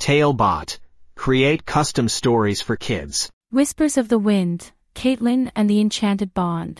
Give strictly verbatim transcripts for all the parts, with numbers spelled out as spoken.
Talebot. Create custom stories for kids. Whispers of the Wind, Caitlin and the Enchanted Bond.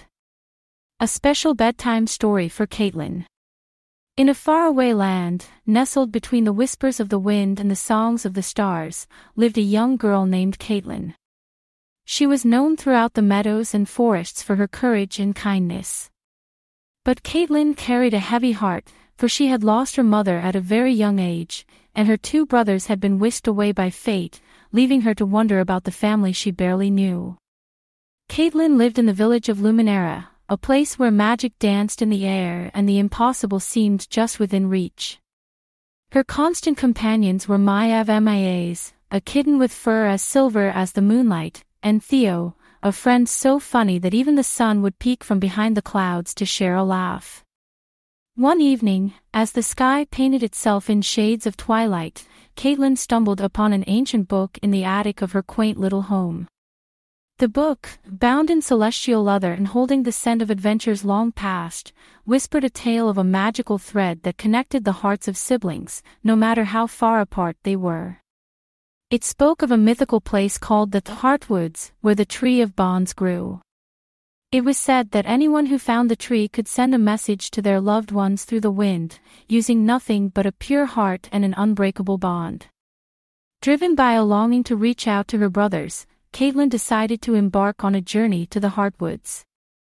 A special bedtime story for Caitlin. In a faraway land, nestled between the whispers of the wind and the songs of the stars, lived a young girl named Caitlin. She was known throughout the meadows and forests for her courage and kindness. But Caitlin carried a heavy heart, for she had lost her mother at a very young age, and her two brothers had been whisked away by fate, leaving her to wonder about the family she barely knew. Caitlin lived in the village of Luminera, a place where magic danced in the air and the impossible seemed just within reach. Her constant companions were Maiev Mies, a kitten with fur as silver as the moonlight, and Theo, a friend so funny that even the sun would peek from behind the clouds to share a laugh. One evening, as the sky painted itself in shades of twilight, Caitlin stumbled upon an ancient book in the attic of her quaint little home. The book, bound in celestial leather and holding the scent of adventures long past, whispered a tale of a magical thread that connected the hearts of siblings, no matter how far apart they were. It spoke of a mythical place called the Heartwoods, where the Tree of Bonds grew. It was said that anyone who found the tree could send a message to their loved ones through the wind, using nothing but a pure heart and an unbreakable bond. Driven by a longing to reach out to her brothers, Caitlin decided to embark on a journey to the Heartwoods.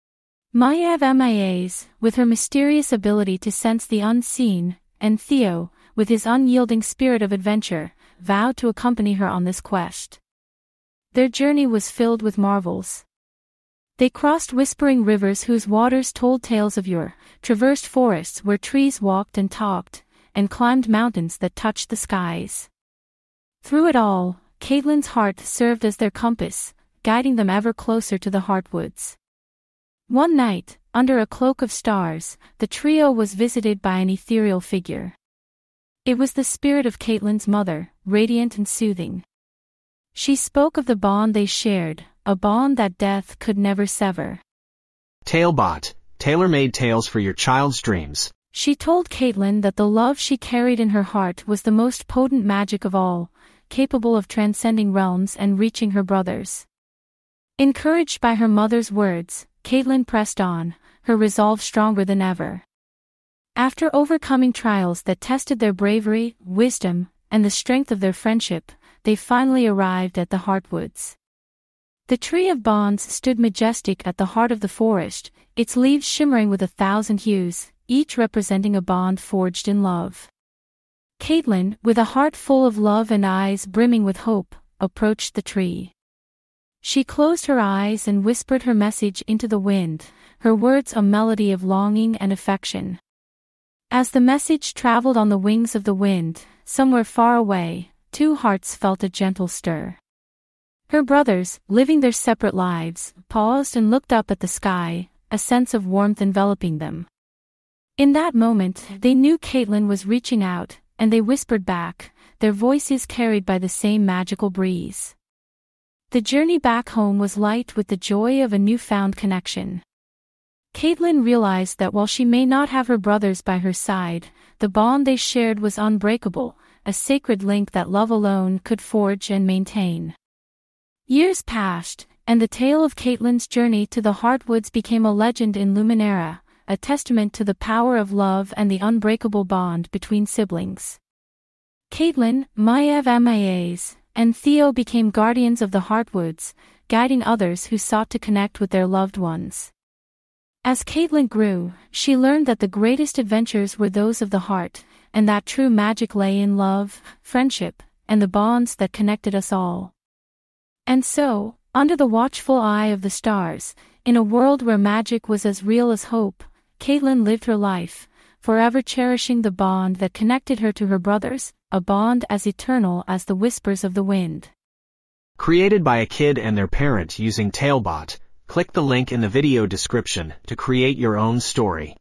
Maiev Mies, with her mysterious ability to sense the unseen, and Theo, with his unyielding spirit of adventure, vowed to accompany her on this quest. Their journey was filled with marvels. They crossed whispering rivers whose waters told tales of yore, traversed forests where trees walked and talked, and climbed mountains that touched the skies. Through it all, Caitlin's heart served as their compass, guiding them ever closer to the Heartwoods. One night, under a cloak of stars, the trio was visited by an ethereal figure. It was the spirit of Caitlin's mother, radiant and soothing. She spoke of the bond they shared, a bond that death could never sever. Talebot. Tailor-made tales for your child's dreams. She told Caitlin that the love she carried in her heart was the most potent magic of all, capable of transcending realms and reaching her brothers. Encouraged by her mother's words, Caitlin pressed on, her resolve stronger than ever. After overcoming trials that tested their bravery, wisdom, and the strength of their friendship, they finally arrived at the Heartwoods. The Tree of Bonds stood majestic at the heart of the forest, its leaves shimmering with a thousand hues, each representing a bond forged in love. Caitlin, with a heart full of love and eyes brimming with hope, approached the tree. She closed her eyes and whispered her message into the wind, her words a melody of longing and affection. As the message traveled on the wings of the wind, somewhere far away, two hearts felt a gentle stir. Her brothers, living their separate lives, paused and looked up at the sky, a sense of warmth enveloping them. In that moment, they knew Caitlin was reaching out, and they whispered back, their voices carried by the same magical breeze. The journey back home was light with the joy of a newfound connection. Caitlin realized that while she may not have her brothers by her side, the bond they shared was unbreakable, a sacred link that love alone could forge and maintain. Years passed, and the tale of Caitlin's journey to the Heartwoods became a legend in Luminera, a testament to the power of love and the unbreakable bond between siblings. Caitlin, Maiev Mies, and Theo became guardians of the Heartwoods, guiding others who sought to connect with their loved ones. As Caitlin grew, she learned that the greatest adventures were those of the heart, and that true magic lay in love, friendship, and the bonds that connected us all. And so, under the watchful eye of the stars, in a world where magic was as real as hope, Caitlin lived her life, forever cherishing the bond that connected her to her brothers, a bond as eternal as the whispers of the wind. Created by a kid and their parent using Talebot, click the link in the video description to create your own story.